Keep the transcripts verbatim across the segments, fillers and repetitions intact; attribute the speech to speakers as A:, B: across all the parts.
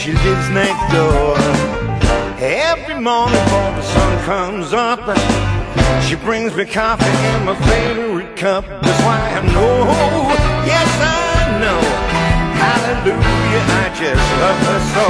A: she lives next door. Every morning before the sun comes up, she brings me coffee in my favorite cup. That's why I know, yes I know, hallelujah, I just love her so.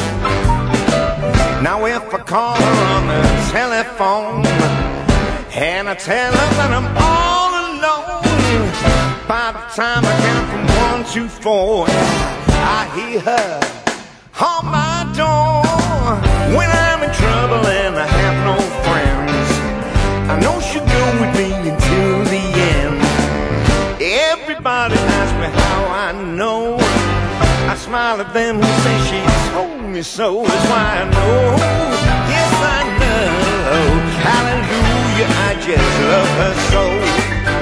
A: Now if I call her on the telephone and I tell her that I'm all alone, by the time I count from one to four, I hear her on my door. When I'm in trouble and I have no friends, I know she'll go with me until the end. Everybody asks me how I know. I smile at them who say she told me so. That's why I know, yes I know, hallelujah, I just love her so.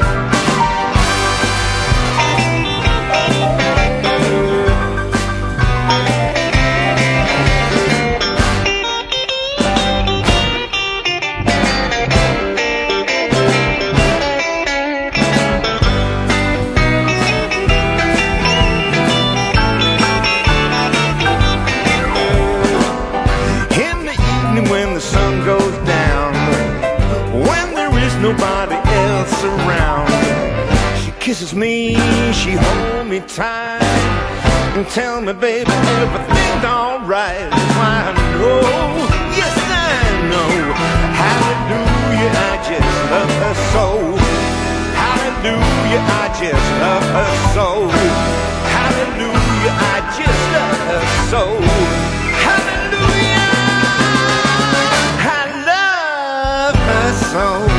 A: Nobody else around, she kisses me, she holds me tight, and tell me, baby, everything's alright. That's why I know, yes I know, hallelujah, I just love her so. Hallelujah, I just love her so. Hallelujah, I just love her so. Hallelujah, I love her so.